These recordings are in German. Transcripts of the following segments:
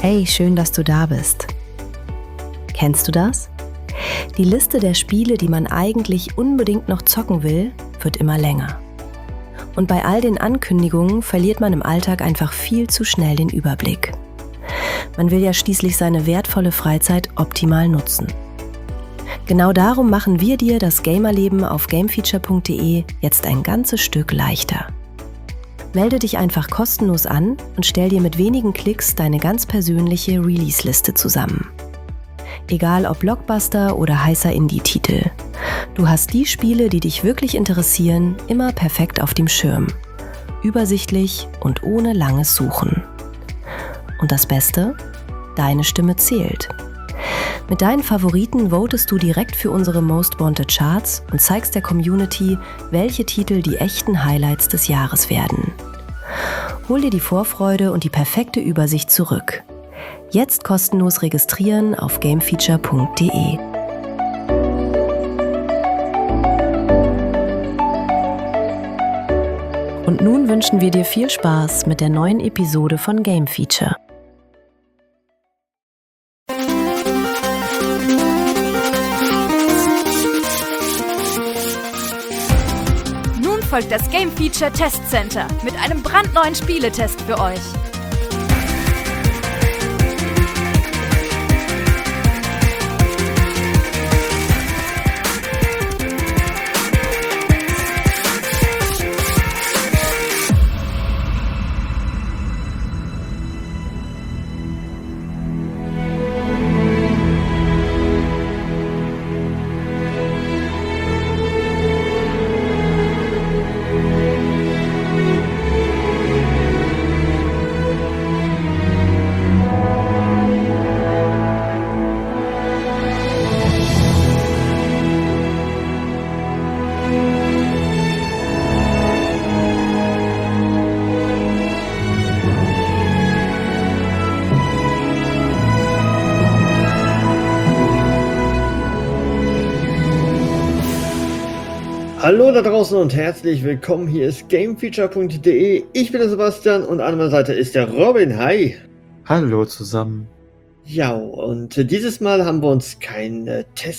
Hey, schön, dass du da bist. Kennst du das? Die Liste der Spiele, die man eigentlich unbedingt noch zocken will, wird immer länger. Und bei all den Ankündigungen verliert man im Alltag einfach viel zu schnell den Überblick. Man will ja schließlich seine wertvolle Freizeit optimal nutzen. Genau darum machen wir dir das Gamerleben auf gamefeature.de jetzt ein ganzes Stück leichter. Melde dich einfach kostenlos an und stell dir mit wenigen Klicks deine ganz persönliche Release-Liste zusammen. Egal ob Blockbuster oder heißer Indie-Titel. Du hast die Spiele, die dich wirklich interessieren, immer perfekt auf dem Schirm. Übersichtlich und ohne langes Suchen. Und das Beste? Deine Stimme zählt. Mit deinen Favoriten votest du direkt für unsere Most Wanted Charts und zeigst der Community, welche Titel die echten Highlights des Jahres werden. Hol dir die Vorfreude und die perfekte Übersicht zurück. Jetzt kostenlos registrieren auf gamefeature.de. Und nun wünschen wir dir viel Spaß mit der neuen Episode von Game Feature. Nun folgt das Game Feature Test Center mit einem brandneuen Spieletest für euch. Hallo da draußen und herzlich willkommen, hier ist gamefeature.de. Ich bin der Sebastian und an meiner Seite ist der Robin. Hi! Hallo zusammen. Ja, und dieses Mal haben wir uns kein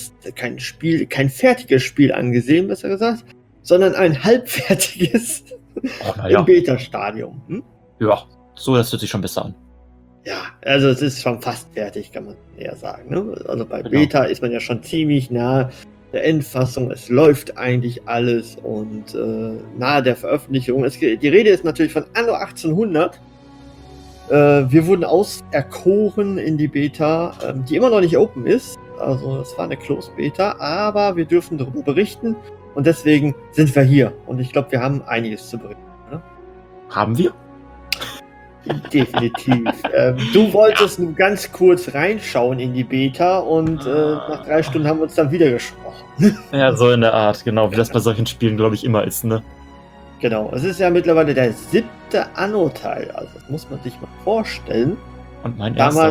fertiges Spiel angesehen, besser gesagt, sondern ein halbfertiges im Beta-Stadium. Ja, so, das hört sich schon besser an. Ja, also es ist schon fast fertig, kann man eher sagen. Ne? Also bei Genau. Beta ist man ja schon ziemlich nah der Endfassung, es läuft eigentlich alles und nahe der Veröffentlichung. Die Rede ist natürlich von Anno 1800. Wir wurden auserkoren in die Beta, die immer noch nicht open ist. Also es war eine Closed Beta, aber wir dürfen darüber berichten und deswegen sind wir hier. Und ich glaube, wir haben einiges zu berichten. Ne? Haben wir? Definitiv. Du wolltest nur ganz kurz reinschauen in die Beta und nach 3 Stunden haben wir uns dann wieder gesprochen. Ja, so in der Art, genau, wie das bei solchen Spielen, glaube ich, immer ist, ne? Genau, es ist ja mittlerweile der 7. Anno-Teil, also das muss man sich mal vorstellen. Und mein erster.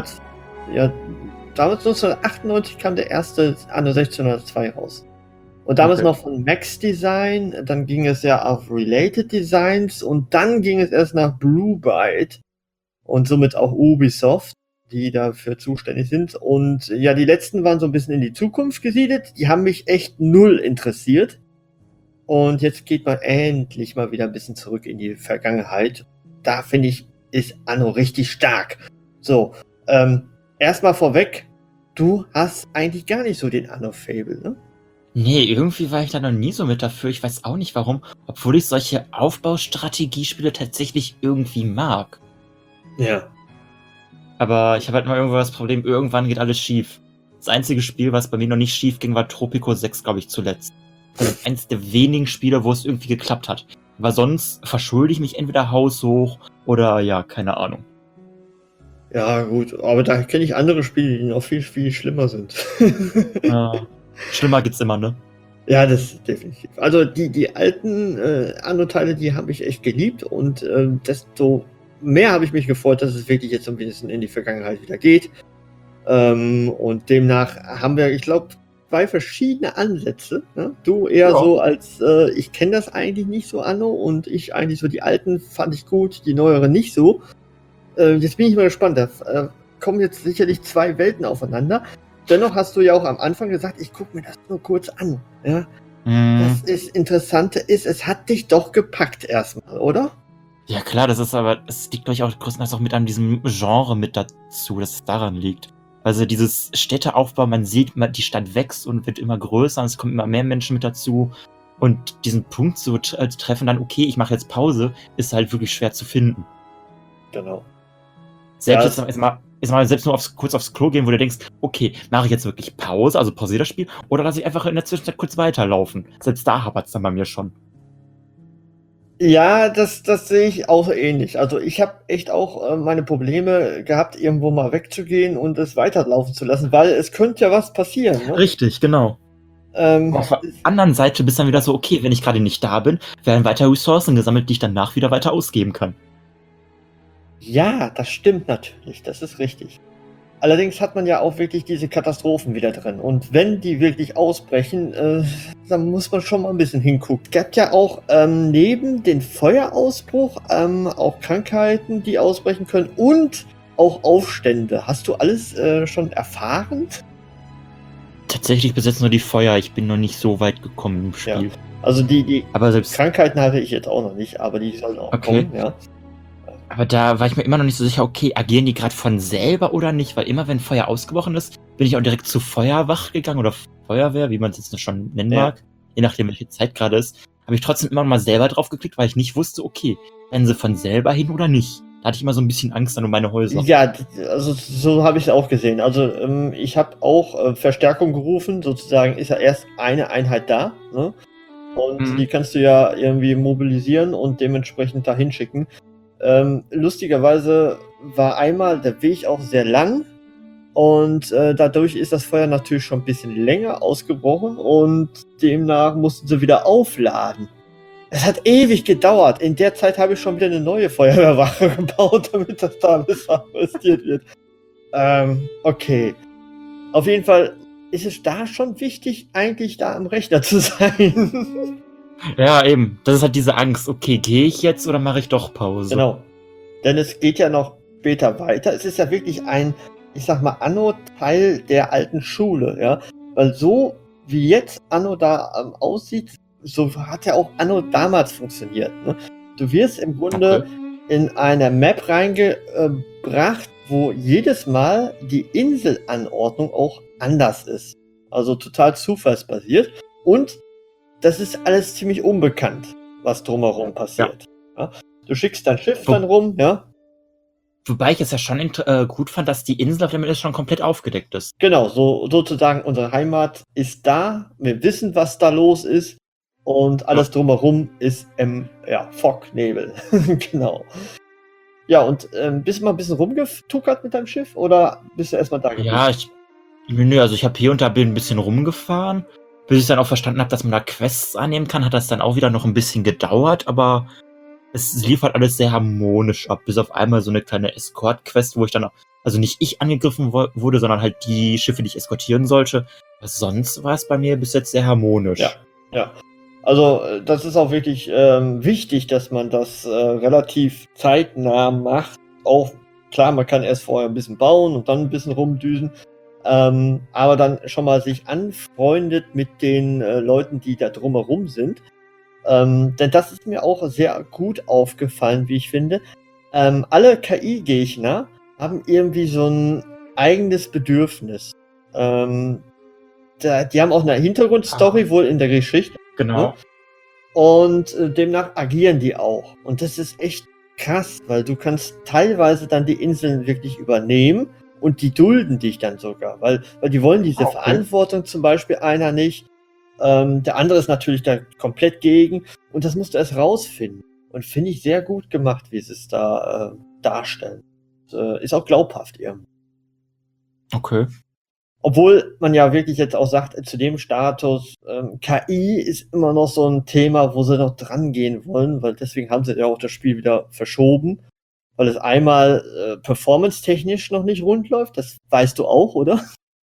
Damals 1998 kam der erste Anno 1602 raus. Und damals noch von Max Design, dann ging es ja auf Related Designs und dann ging es erst nach Blue Byte und somit auch Ubisoft, die dafür zuständig sind. Und ja, die letzten waren so ein bisschen in die Zukunft gesiedelt. Die haben mich echt null interessiert. Und jetzt geht man endlich mal wieder ein bisschen zurück in die Vergangenheit. Da finde ich, ist Anno richtig stark. So, erstmal vorweg, du hast eigentlich gar nicht so den Anno-Fable, ne? Nee, irgendwie war ich da noch nie so mit dafür. Ich weiß auch nicht warum, obwohl ich solche Aufbaustrategiespiele tatsächlich irgendwie mag. Ja. Aber ich habe halt mal irgendwo das Problem, irgendwann geht alles schief. Das einzige Spiel, was bei mir noch nicht schief ging, war Tropico 6, glaube ich, zuletzt. Das ist eins der wenigen Spiele, wo es irgendwie geklappt hat. Aber sonst verschulde ich mich entweder haushoch oder ja, keine Ahnung. Ja, gut, aber da kenne ich andere Spiele, die noch viel, viel schlimmer sind. Schlimmer gibt's immer, ne? Ja, das definitiv. Also die alten Anno-Teile, die habe ich echt geliebt und desto mehr habe ich mich gefreut, dass es wirklich jetzt so ein bisschen in die Vergangenheit wieder geht. Und demnach haben wir, ich glaube, 2 verschiedene Ansätze. Ne? Du eher so als, ich kenne das eigentlich nicht so, Anno, und ich eigentlich so die alten fand ich gut, die neueren nicht so. Jetzt bin ich mal gespannt. Da kommen jetzt sicherlich zwei Welten aufeinander. Dennoch hast du ja auch am Anfang gesagt, ich gucke mir das nur kurz an. Ja? Das Interessante ist, es hat dich doch gepackt erstmal, oder? Ja klar, das liegt glaube ich auch größtenteils auch mit an diesem Genre mit dazu, dass es daran liegt. Also dieses Städteaufbau, man sieht, die Stadt wächst und wird immer größer und es kommen immer mehr Menschen mit dazu. Und diesen Punkt zu treffen, dann, okay, ich mache jetzt Pause, ist halt wirklich schwer zu finden. Genau. Selbst jetzt mal selbst nur kurz aufs Klo gehen, wo du denkst, okay, mache ich jetzt wirklich Pause, also pausiere das Spiel, oder lasse ich einfach in der Zwischenzeit kurz weiterlaufen. Selbst da hapert es dann bei mir schon. Ja, das sehe ich auch ähnlich. Also ich habe echt auch meine Probleme gehabt, irgendwo mal wegzugehen und es weiterlaufen zu lassen, weil es könnte ja was passieren. Ne? Richtig, genau. Auf der anderen Seite bist du dann wieder so, okay, wenn ich gerade nicht da bin, werden weiter Ressourcen gesammelt, die ich danach wieder weiter ausgeben kann. Ja, das stimmt natürlich, das ist richtig. Allerdings hat man ja auch wirklich diese Katastrophen wieder drin. Und wenn die wirklich ausbrechen, dann muss man schon mal ein bisschen hingucken. Es gab ja auch neben dem Feuerausbruch auch Krankheiten, die ausbrechen können und auch Aufstände. Hast du alles schon erfahren? Tatsächlich bis jetzt nur die Feuer. Ich bin noch nicht so weit gekommen im Spiel. Ja. Also die aber selbst Krankheiten hatte ich jetzt auch noch nicht, aber die sollen auch kommen, ja. Aber da war ich mir immer noch nicht so sicher, okay, agieren die gerade von selber oder nicht? Weil immer wenn Feuer ausgebrochen ist, bin ich auch direkt zu Feuerwacht gegangen oder Feuerwehr, wie man es jetzt schon nennen mag. Je nachdem, welche Zeit gerade ist. Habe ich trotzdem immer noch mal selber drauf geklickt, weil ich nicht wusste, okay, rennen sie von selber hin oder nicht? Da hatte ich immer so ein bisschen Angst dann um meine Häuser. Ja, also so habe ich es auch gesehen. Also ich habe auch Verstärkung gerufen, sozusagen ist ja erst eine Einheit da, ne? Und die kannst du ja irgendwie mobilisieren und dementsprechend dahin schicken. Lustigerweise war einmal der Weg auch sehr lang und dadurch ist das Feuer natürlich schon ein bisschen länger ausgebrochen und demnach mussten sie wieder aufladen. Es hat ewig gedauert. In der Zeit habe ich schon wieder eine neue Feuerwehrwache gebaut, damit das da alles investiert wird. Okay. Auf jeden Fall ist es da schon wichtig, eigentlich da am Rechner zu sein. Ja, eben. Das ist halt diese Angst. Okay, gehe ich jetzt oder mache ich doch Pause? Genau. Denn es geht ja noch später weiter. Es ist ja wirklich ein, ich sag mal, Anno-Teil der alten Schule, ja. Weil so wie jetzt Anno da aussieht, so hat ja auch Anno damals funktioniert. Ne? Du wirst im Grunde in eine Map reingebracht, wo jedes Mal die Inselanordnung auch anders ist. Also total zufallsbasiert. Und das ist alles ziemlich unbekannt, was drumherum passiert. Ja. Du schickst dein Schiff dann rum, ja. Wobei ich es ja schon gut fand, dass die Insel auf der Mitte schon komplett aufgedeckt ist. Genau, so sozusagen unsere Heimat ist da. Wir wissen, was da los ist. Und alles drumherum ist Fog, Nebel. Genau. Ja, und bist du mal ein bisschen rumgetuckert mit deinem Schiff oder bist du erstmal da gewesen? Ja, ich habe hier und da ein bisschen rumgefahren. Bis ich dann auch verstanden habe, dass man da Quests annehmen kann, hat das dann auch wieder noch ein bisschen gedauert, aber es lief halt alles sehr harmonisch ab, bis auf einmal so eine kleine Escort-Quest, wo ich dann, also nicht ich angegriffen wurde, sondern halt die Schiffe, die ich eskortieren sollte. Aber sonst war es bei mir bis jetzt sehr harmonisch. Ja. Also das ist auch wirklich wichtig, dass man das relativ zeitnah macht. Auch klar, man kann erst vorher ein bisschen bauen und dann ein bisschen rumdüsen. Aber dann schon mal sich anfreundet mit den Leuten, die da drumherum sind. Denn das ist mir auch sehr gut aufgefallen, wie ich finde. Alle KI-Gegner haben irgendwie so ein eigenes Bedürfnis. Die haben auch eine Hintergrundstory wohl in der Geschichte. Genau. Ne? Und demnach agieren die auch. Und das ist echt krass, weil du kannst teilweise dann die Inseln wirklich übernehmen. Und die dulden dich dann sogar, weil die wollen diese Verantwortung zum Beispiel einer nicht. Der andere ist natürlich da komplett gegen. Und das musst du erst rausfinden. Und finde ich sehr gut gemacht, wie sie es da darstellen. Ist auch glaubhaft irgendwie. Okay. Obwohl man ja wirklich jetzt auch sagt, zu dem Status, KI ist immer noch so ein Thema, wo sie noch dran gehen wollen, weil deswegen haben sie ja auch das Spiel wieder verschoben. Weil es einmal performance-technisch noch nicht rund läuft, das weißt du auch, oder?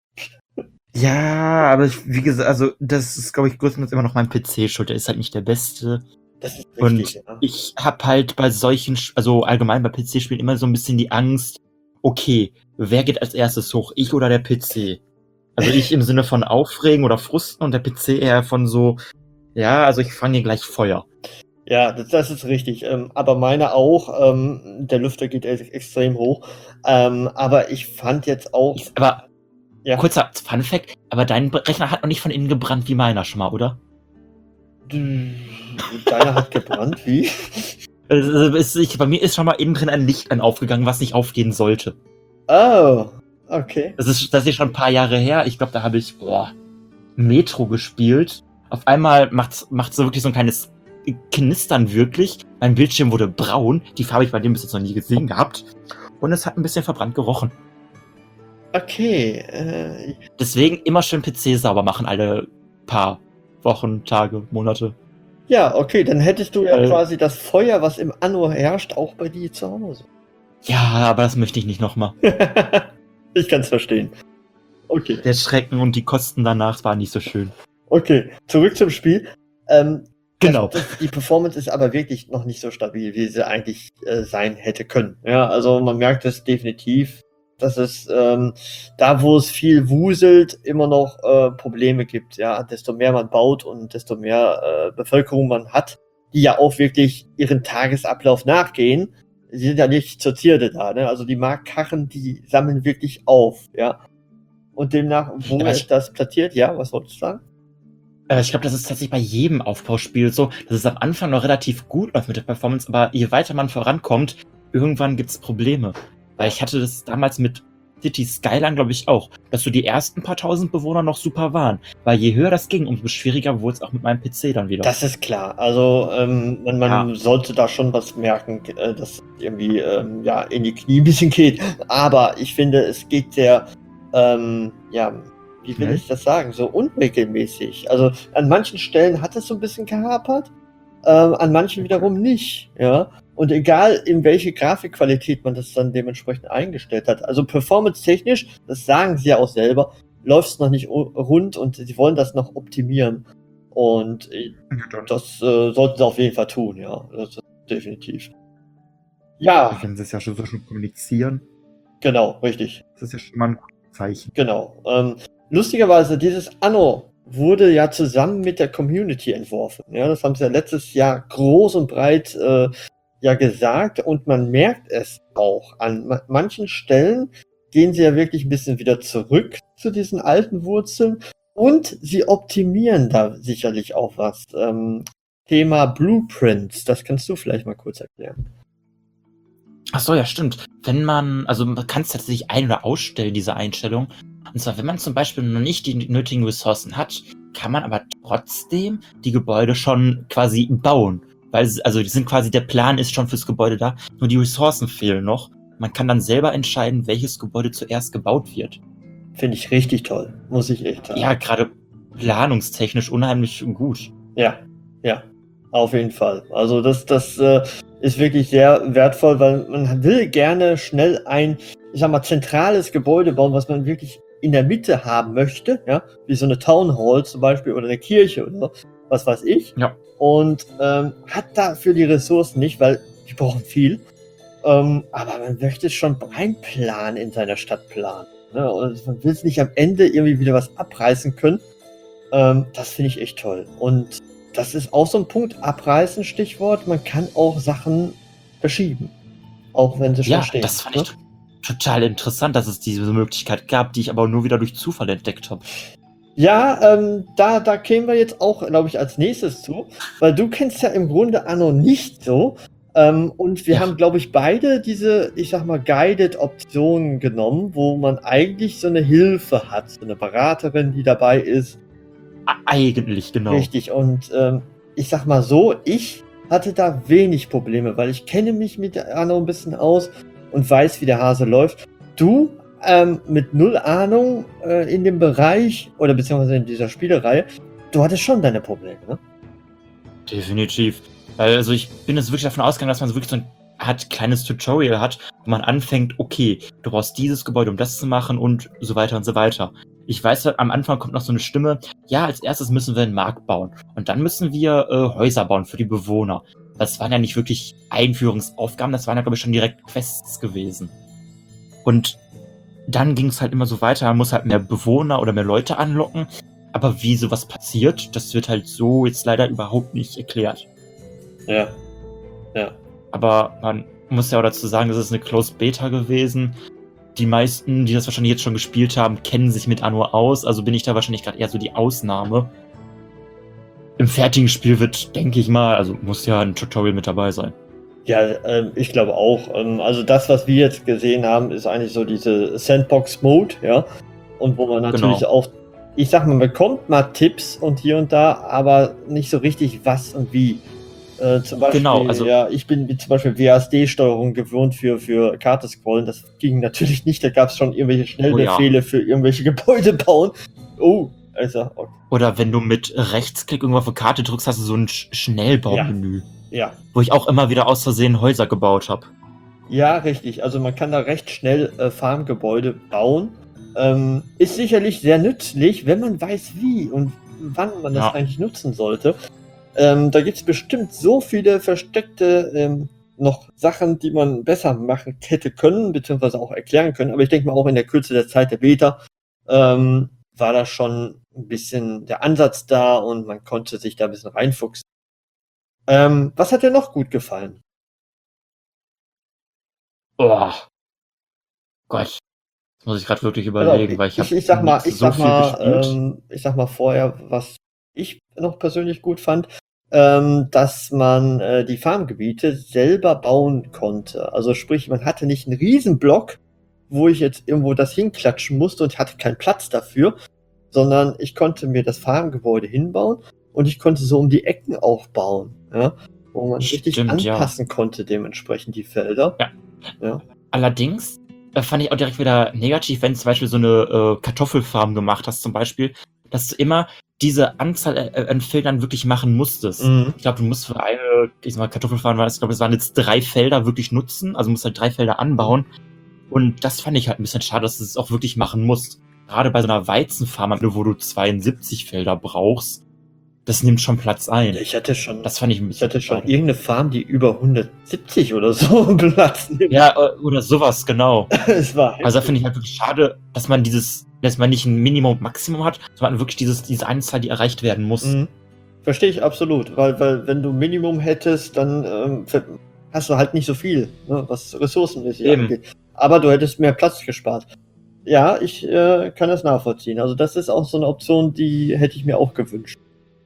Ja, aber wie gesagt, also das ist, glaube ich, größtenteils immer noch mein PC schuld, der ist halt nicht der beste. Das ist Und richtig, ich habe halt bei solchen, also allgemein bei PC-Spielen immer so ein bisschen die Angst, okay, wer geht als erstes hoch, ich oder der PC? Also ich im Sinne von Aufregen oder Frusten und der PC eher von so, ja, also ich fange hier gleich Feuer. Ja, das ist richtig. Aber meine auch. Der Lüfter geht extrem hoch. Aber ich fand jetzt auch. Aber Ja. kurzer Funfact, aber dein Rechner hat noch nicht von innen gebrannt wie meiner schon mal, oder? Deiner hat gebrannt, wie? Bei mir ist schon mal innen drin ein Licht aufgegangen, was nicht aufgehen sollte. Oh, okay. Das ist schon ein paar Jahre her. Ich glaube, da habe ich Metro gespielt. Auf einmal macht so wirklich so ein kleines Knistern wirklich. Mein Bildschirm wurde braun. Die Farbe habe ich bei dem bis jetzt noch nie gesehen gehabt. Und es hat ein bisschen verbrannt gerochen. Okay. Deswegen immer schön PC sauber machen, alle paar Wochen, Tage, Monate. Ja, okay, dann hättest du ja quasi das Feuer, was im Anno herrscht, auch bei dir zu Hause. Ja, aber das möchte ich nicht nochmal. Ich kann es verstehen. Okay. Der Schrecken und die Kosten danach waren nicht so schön. Okay, zurück zum Spiel. Genau. Die Performance ist aber wirklich noch nicht so stabil, wie sie eigentlich sein hätte können. Ja, also man merkt es definitiv, dass es da, wo es viel wuselt, immer noch Probleme gibt. Ja, desto mehr man baut und desto mehr Bevölkerung man hat, die ja auch wirklich ihren Tagesablauf nachgehen. Sie sind ja nicht zur Zierde da, ne? Also die Marktkarren, die sammeln wirklich auf, ja. Und demnach, wo ist das platziert? Ja, was wolltest du sagen? Ich glaube, das ist tatsächlich bei jedem Aufbauspiel so, dass es am Anfang noch relativ gut läuft mit der Performance, aber je weiter man vorankommt, irgendwann gibt's Probleme. Weil ich hatte das damals mit City Skyline, glaube ich, auch, dass so die ersten paar tausend Bewohner noch super waren. Weil je höher das ging, umso schwieriger wurde es auch mit meinem PC dann wieder. Das ist klar. Also man sollte da schon was merken, dass es irgendwie in die Knie ein bisschen geht. Aber ich finde, es geht sehr, wie will ich das sagen, so unregelmäßig. Also an manchen Stellen hat es so ein bisschen gehapert, an manchen wiederum nicht. Ja. Und egal, in welche Grafikqualität man das dann dementsprechend eingestellt hat. Also performance-technisch, das sagen sie ja auch selber, läuft es noch nicht rund und sie wollen das noch optimieren. Und das sollten sie auf jeden Fall tun, ja. Das ist definitiv. Ja. Wenn sie es ja schon so schon kommunizieren. Genau, richtig. Das ist ja schon mal ein Zeichen. Genau. Lustigerweise, dieses Anno wurde ja zusammen mit der Community entworfen. Ja, das haben sie ja letztes Jahr groß und breit gesagt und man merkt es auch. An manchen Stellen gehen sie ja wirklich ein bisschen wieder zurück zu diesen alten Wurzeln und sie optimieren da sicherlich auch was. Thema Blueprints, das kannst du vielleicht mal kurz erklären. Ach so, ja, stimmt. Man kann es tatsächlich ein- oder ausstellen, diese Einstellung. Und zwar, wenn man zum Beispiel noch nicht die nötigen Ressourcen hat, kann man aber trotzdem die Gebäude schon quasi bauen. Weil der Plan ist schon fürs Gebäude da, nur die Ressourcen fehlen noch. Man kann dann selber entscheiden, welches Gebäude zuerst gebaut wird. Finde ich richtig toll, muss ich echt sagen. Ja, gerade planungstechnisch unheimlich gut. Ja, auf jeden Fall. Also das ist wirklich sehr wertvoll, weil man will gerne schnell ein, ich sag mal, zentrales Gebäude bauen, was man wirklich in der Mitte haben möchte, ja, wie so eine Town Hall zum Beispiel oder eine Kirche oder was weiß ich. Ja. Und hat dafür die Ressourcen nicht, weil die brauchen viel. Aber man möchte es schon reinplanen in seiner Stadt planen. Ne? Und man will es nicht am Ende irgendwie wieder was abreißen können. Das finde ich echt toll. Und das ist auch so ein Punkt, abreißen, Stichwort. Man kann auch Sachen verschieben. Auch wenn sie schon stehen. Ja, das fand ich total interessant, dass es diese Möglichkeit gab, die ich aber nur wieder durch Zufall entdeckt habe. Ja, da kämen wir jetzt auch, glaube ich, als nächstes zu, weil du kennst ja im Grunde Anno nicht so. Und wir haben, glaube ich, beide diese, ich sag mal, Guided-Optionen genommen, wo man eigentlich so eine Hilfe hat, so eine Beraterin, die dabei ist. Eigentlich, genau. Richtig, und ich sag mal so, ich hatte da wenig Probleme, weil ich kenne mich mit Anno ein bisschen aus und weiß, wie der Hase läuft. Du mit null Ahnung in dem Bereich oder beziehungsweise in dieser Spielereihe, du hattest schon deine Probleme, ne? Definitiv. Also ich bin jetzt wirklich davon ausgegangen, dass man so wirklich so ein kleines Tutorial hat, wo man anfängt, okay, du brauchst dieses Gebäude, um das zu machen und so weiter und so weiter. Ich weiß, am Anfang kommt noch so eine Stimme, ja, als erstes müssen wir einen Markt bauen und dann müssen wir Häuser bauen für die Bewohner. Das waren ja nicht wirklich Einführungsaufgaben, das waren ja, glaube ich, schon direkt Quests gewesen. Und dann ging es halt immer so weiter, man muss halt mehr Bewohner oder mehr Leute anlocken. Aber wie sowas passiert, das wird halt so jetzt leider überhaupt nicht erklärt. Ja. Aber man muss ja auch dazu sagen, das ist eine Closed Beta gewesen. Die meisten, die das wahrscheinlich jetzt schon gespielt haben, kennen sich mit Anno aus. Also bin ich da wahrscheinlich gerade eher so die Ausnahme. Im fertigen Spiel wird, denke ich mal, also muss ja ein Tutorial mit dabei sein. Ja, ich glaube auch. Also das, was wir jetzt gesehen haben, ist eigentlich so diese Sandbox-Mode, ja. Und wo man natürlich auch, ich sag mal, bekommt mal Tipps und hier und da, aber nicht so richtig was und wie. Zum Beispiel, ja, ich bin zum Beispiel WASD-Steuerung gewohnt für Karte scrollen. Das ging natürlich nicht. Da gab es schon irgendwelche Schnellbefehle für irgendwelche Gebäude bauen. Okay. Oder wenn du mit Rechtsklick irgendwo auf eine Karte drückst, hast du so ein Schnellbaumenü. Ja. Wo ich auch immer wieder aus Versehen Häuser gebaut habe. Ja, richtig. Also man kann da recht schnell Farmgebäude bauen. Ist sicherlich sehr nützlich, wenn man weiß, wie und wann man das eigentlich nutzen sollte. Da gibt es bestimmt so viele versteckte noch Sachen, die man besser machen hätte können, beziehungsweise auch erklären können. Aber ich denke mal, auch in der Kürze der Zeit der Beta war da schon ein bisschen der Ansatz da und man konnte sich da ein bisschen reinfuchsen. Was hat dir noch gut gefallen? Oh Gott. Das muss ich gerade wirklich überlegen, weil ich sag mal vorher, was ich noch persönlich gut fand, dass man die Farmgebiete selber bauen konnte. Also sprich, man hatte nicht einen Riesenblock, wo ich jetzt irgendwo das hinklatschen musste und hatte keinen Platz dafür, sondern ich konnte mir das Farmgebäude hinbauen und ich konnte so um die Ecken auch bauen, ja, wo man richtig anpassen konnte dementsprechend die Felder. Ja. Allerdings fand ich auch direkt wieder negativ, wenn du zum Beispiel so eine Kartoffelfarm gemacht hast zum Beispiel, dass du immer diese Anzahl an Feldern wirklich machen musstest. Ich glaube, du musst für eine, Kartoffelfarm war es, ich glaube, es waren jetzt 3 Felder wirklich nutzen, also musst halt 3 Felder anbauen. Und das fand ich halt ein bisschen schade, dass du es auch wirklich machen musst. Gerade bei so einer Weizenfarm, wo du 72 Felder brauchst, das nimmt schon Platz ein. Ich hatte schon schade. irgendeine Farm, die über 170 oder so Platz nimmt. Ja, oder sowas, genau. Es war also da finde ich halt wirklich schade, dass man nicht ein Minimum und Maximum hat, sondern wirklich diese Anzahl, die erreicht werden muss. Verstehe ich absolut, weil wenn du Minimum hättest, dann hast du halt nicht so viel, ne, was ressourcenmäßig angeht. Aber du hättest mehr Platz gespart. Ja, ich kann das nachvollziehen. Also das ist auch so eine Option, die hätte ich mir auch gewünscht.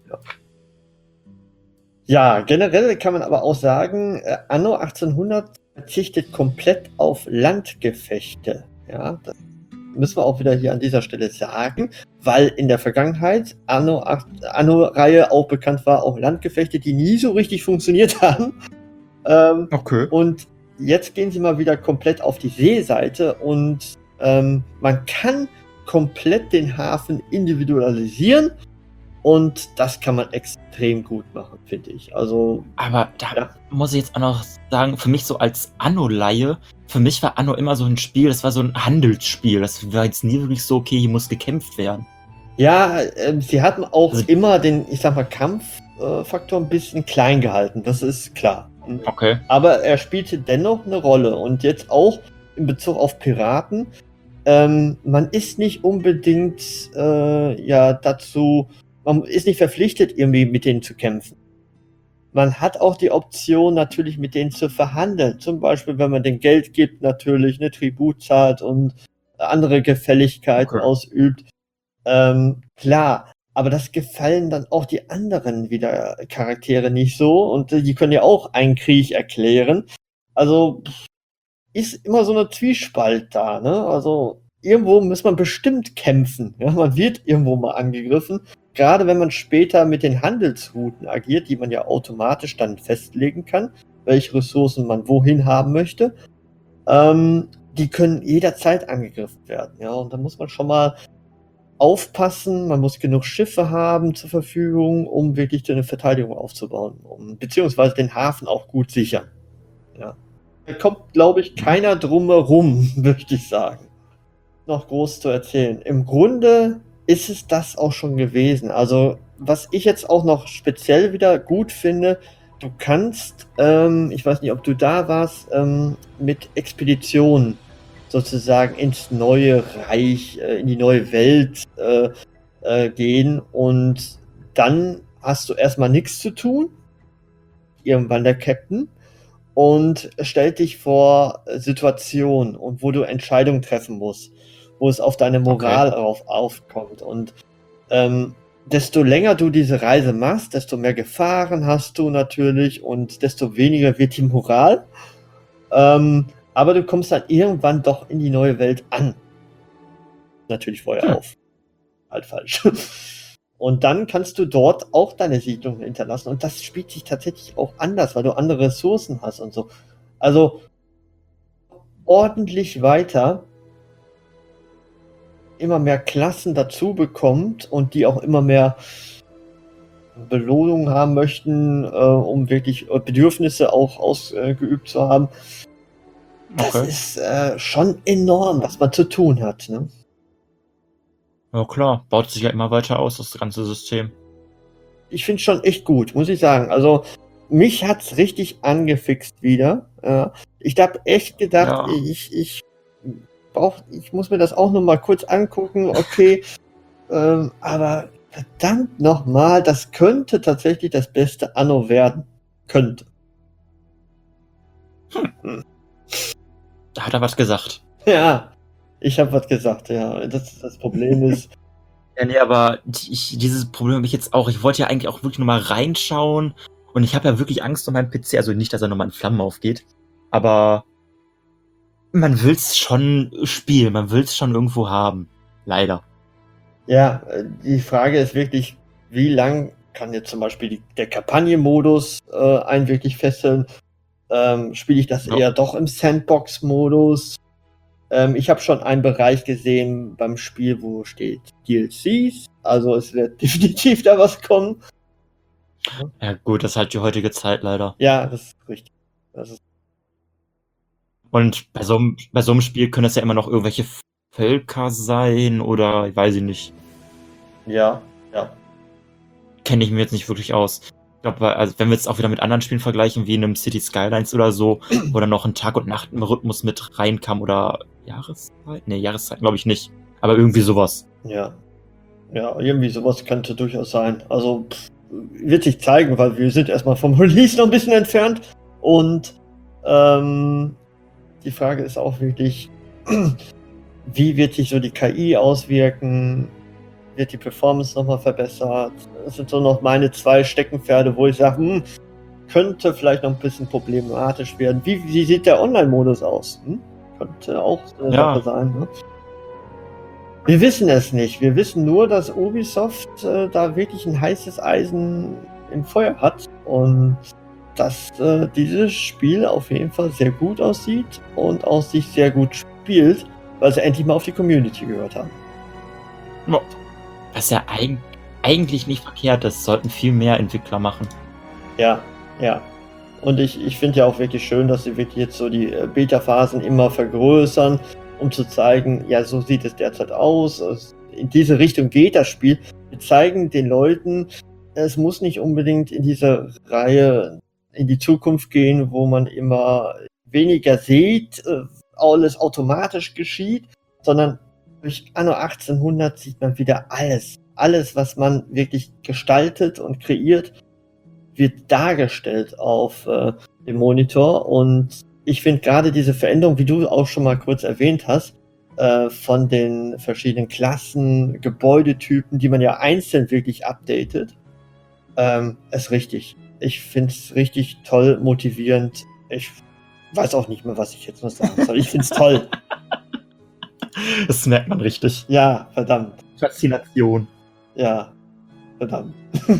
Ja, generell kann man aber auch sagen, Anno 1800 verzichtet komplett auf Landgefechte. Ja, das müssen wir auch wieder hier an dieser Stelle sagen, weil in der Vergangenheit Anno-Reihe auch bekannt war, auch Landgefechte, die nie so richtig funktioniert haben. Okay. Und jetzt gehen sie mal wieder komplett auf die Seeseite und man kann komplett den Hafen individualisieren. Und das kann man extrem gut machen, finde ich. Also, aber da muss ich jetzt auch noch sagen, für mich so als Anno-Laie, für mich war Anno immer so ein Spiel, das war so ein Handelsspiel. Das war jetzt nie wirklich so, okay, hier muss gekämpft werden. Ja, sie hatten auch immer den, ich sag mal, Kampffaktor ein bisschen klein gehalten, das ist klar. Okay. Aber er spielte dennoch eine Rolle. Und jetzt auch in Bezug auf Piraten, man ist nicht unbedingt man ist nicht verpflichtet, irgendwie mit denen zu kämpfen. Man hat auch die Option, natürlich mit denen zu verhandeln. Zum Beispiel, wenn man denen Geld gibt, natürlich eine Tribut zahlt und andere Gefälligkeiten ausübt. Klar, aber das gefallen dann auch die anderen wieder Charaktere nicht so. Und die können ja auch einen Krieg erklären. Also ist immer so eine Zwiespalt da, ne? Also irgendwo muss man bestimmt kämpfen. Ja? Man wird irgendwo mal angegriffen. Gerade wenn man später mit den Handelsrouten agiert, die man ja automatisch dann festlegen kann, welche Ressourcen man wohin haben möchte, die können jederzeit angegriffen werden. Ja? Und da muss man schon mal aufpassen, man muss genug Schiffe haben zur Verfügung, um wirklich eine Verteidigung aufzubauen, beziehungsweise den Hafen auch gut sichern. Ja. Da kommt, glaube ich, keiner drum herum, möchte ich sagen, noch groß zu erzählen. Im Grunde ist es das auch schon gewesen. Also, was ich jetzt auch noch speziell wieder gut finde, du kannst, ich weiß nicht, ob du da warst, mit Expeditionen sozusagen ins neue Reich, in die neue Welt gehen und dann hast du erstmal nichts zu tun, irgendwann der Captain, und stellt dich vor Situationen und wo du Entscheidungen treffen musst, wo es auf deine Moral aufkommt. Und desto länger du diese Reise machst, desto mehr Gefahren hast du natürlich und desto weniger wird die Moral. Aber du kommst dann irgendwann doch in die neue Welt an. Natürlich vorher auf. Halt falsch. Und dann kannst du dort auch deine Siedlung hinterlassen. Und das spielt sich tatsächlich auch anders, weil du andere Ressourcen hast und so. Also ordentlich weiter, immer mehr Klassen dazu bekommt und die auch immer mehr Belohnungen haben möchten, um wirklich Bedürfnisse auch ausgeübt zu haben. Das ist schon enorm, was man zu tun hat. Ne? Ja klar, baut sich ja immer weiter aus, das ganze System. Ich finde es schon echt gut, muss ich sagen. Also mich hat es richtig angefixt wieder. Ich habe echt gedacht, ich muss mir das auch noch mal kurz angucken, okay. Aber verdammt nochmal, das könnte tatsächlich das beste Anno werden. Könnte. Da hat er was gesagt. Ja, ich habe was gesagt, ja. Das Problem ist... Ja, nee, aber dieses Problem habe ich jetzt auch. Ich wollte ja eigentlich auch wirklich nochmal reinschauen. Und ich habe ja wirklich Angst um meinen PC. Also nicht, dass er nochmal in Flammen aufgeht. Aber man will es schon spielen. Man will es schon irgendwo haben. Leider. Ja, die Frage ist wirklich, wie lang kann jetzt zum Beispiel der Kampagnenmodus einen wirklich fesseln? Spiele ich das eher doch im Sandbox-Modus? Ich habe schon einen Bereich gesehen beim Spiel, wo steht DLCs. Also es wird definitiv da was kommen. Ja gut, das ist halt die heutige Zeit leider. Ja, das ist richtig. Und bei so einem Spiel können es ja immer noch irgendwelche Völker sein oder ich weiß nicht. Ja. Kenne ich mir jetzt nicht wirklich aus. Ich glaube, also wenn wir jetzt auch wieder mit anderen Spielen vergleichen, wie in einem City Skylines oder so, wo dann noch ein Tag und Nacht im Rhythmus mit reinkam oder Jahreszeit? Ne, Jahreszeit glaube ich nicht. Aber irgendwie sowas. Ja, irgendwie sowas könnte durchaus sein. Also wird sich zeigen, weil wir sind erstmal vom Release noch ein bisschen entfernt. Und die Frage ist auch wirklich, wie wird sich so die KI auswirken? Wird die Performance nochmal verbessert? Das sind so noch meine 2 Steckenpferde, wo ich sage, könnte vielleicht noch ein bisschen problematisch werden. Wie sieht der Online-Modus aus? Könnte auch so eine Sache sein. Ne? Wir wissen es nicht. Wir wissen nur, dass Ubisoft da wirklich ein heißes Eisen im Feuer hat und dass dieses Spiel auf jeden Fall sehr gut aussieht und auch sich sehr gut spielt, weil sie endlich mal auf die Community gehört haben. Was ja eigentlich nicht verkehrt ist, sollten viel mehr Entwickler machen. Ja. Und ich finde ja auch wirklich schön, dass sie wirklich jetzt so die Beta-Phasen immer vergrößern, um zu zeigen, ja, so sieht es derzeit aus. In diese Richtung geht das Spiel. Wir zeigen den Leuten, es muss nicht unbedingt in diese Reihe in die Zukunft gehen, wo man immer weniger sieht, alles automatisch geschieht, sondern durch Anno 1800 sieht man wieder alles. Alles, was man wirklich gestaltet und kreiert, wird dargestellt auf dem Monitor. Und ich finde gerade diese Veränderung, wie du auch schon mal kurz erwähnt hast, von den verschiedenen Klassen, Gebäudetypen, die man ja einzeln wirklich updatet, ist richtig. Ich finde es richtig toll, motivierend. Ich weiß auch nicht mehr, was ich jetzt noch sagen soll. Ich finde es toll. Das merkt man richtig. Ja, verdammt. Faszination. Ja, verdammt.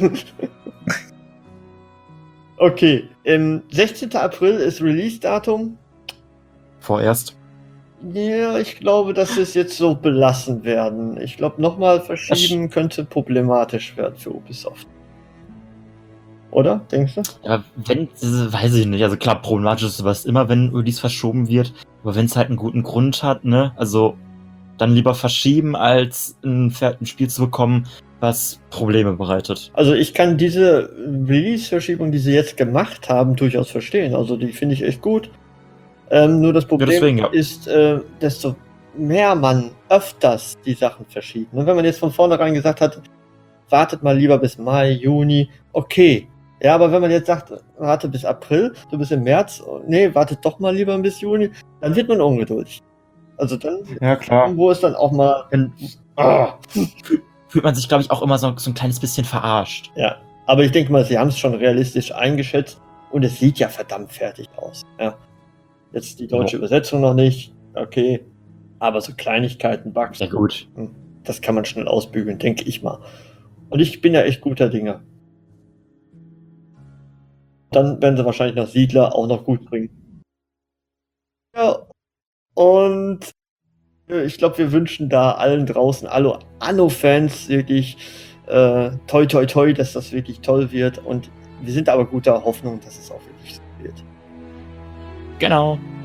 Okay, 16. April ist Release-Datum. Vorerst. Ja, ich glaube, dass wir es jetzt so belassen werden. Ich glaube, nochmal verschieben könnte problematisch werden für Ubisoft. Oder? Denkst du? Ja, weiß ich nicht. Also klar, problematisch ist sowas immer, wenn Release verschoben wird. Aber wenn es halt einen guten Grund hat, ne? Also dann lieber verschieben, als ein Spiel zu bekommen, was Probleme bereitet. Also ich kann diese Release-Verschiebung, die sie jetzt gemacht haben, durchaus verstehen. Also die finde ich echt gut. Nur das Problem deswegen, ja. ist, desto mehr man öfters die Sachen verschiebt. Und wenn man jetzt von vornherein gesagt hat, wartet mal lieber bis Mai, Juni, okay. Ja, aber wenn man jetzt sagt, warte bis April, du bist im März, nee, wartet doch mal lieber bis Juni, dann wird man ungeduldig. Also dann, Ja, klar. wo es dann auch mal... Fühlt man sich, glaube ich, auch immer so ein kleines bisschen verarscht. Ja, aber ich denke mal, sie haben es schon realistisch eingeschätzt und es sieht ja verdammt fertig aus. Ja. Jetzt die deutsche Übersetzung noch nicht, okay, aber so Kleinigkeiten, Bugs, Ja, gut. das kann man schnell ausbügeln, denke ich mal. Und ich bin ja echt guter Dinge. Dann werden sie wahrscheinlich noch Siedler auch noch gut bringen. Ja, und ich glaube, wir wünschen da allen draußen, alle Anno-Fans wirklich toi toi toi, dass das wirklich toll wird. Und wir sind aber guter Hoffnung, dass es auch wirklich so wird. Genau.